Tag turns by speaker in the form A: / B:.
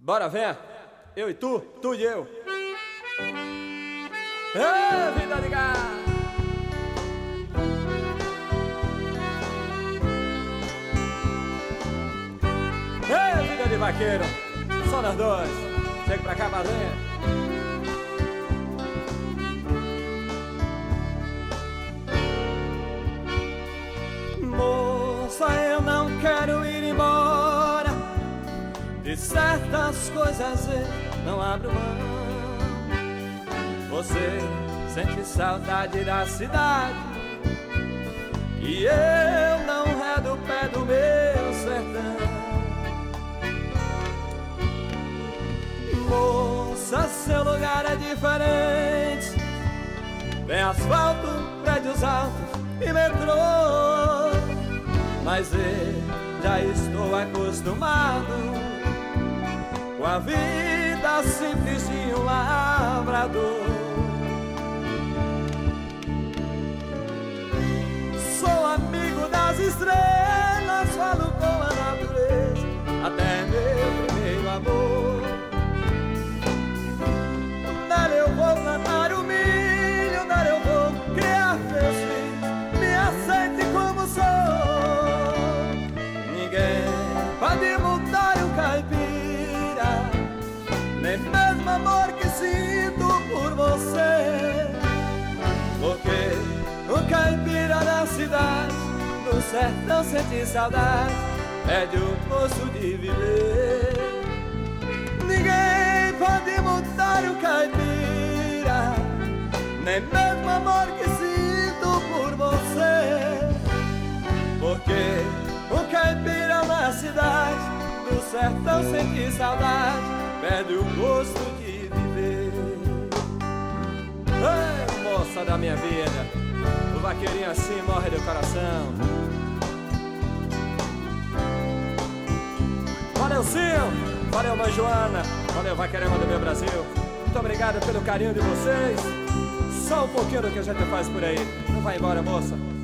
A: Bora, vem. Eu e tu e eu. Ei, vida de gás. Ei, vida de vaqueiro. Só nós dois. Chega pra cá, padrinha.
B: Moça, eu não quero ir embora. De certas coisas eu não abro mão. Você sente saudade da cidade e eu não redo o pé do meu sertão. Moça, seu lugar é diferente. Tem asfalto, prédios altos e metrô. Mas eu já estou acostumado com a vida simples de um lavrador. Sou amigo das estrelas, falo com a natureza, até meu primeiro amor. Nela eu vou plantar o milho, nela eu vou criar meus filhos, me aceite como sou. Ninguém pode mudar o caipira, nem mesmo amor que sinto por você. Porque o caipira da cidade, no sertão sente saudade, perde o gosto de viver. Ninguém pode mudar o caipira, nem mesmo amor que sinto por você. Porque o caipira na cidade, no sertão sente saudade, perde o gosto de viver.
A: Ei, moça da minha vida, o vaqueirinho assim morre do coração. Valeu, Sil! Valeu, mãe Joana! Valeu, vaqueirama do meu Brasil! Muito obrigado pelo carinho de vocês! Só um pouquinho do que a gente faz por aí. Não vai embora, moça!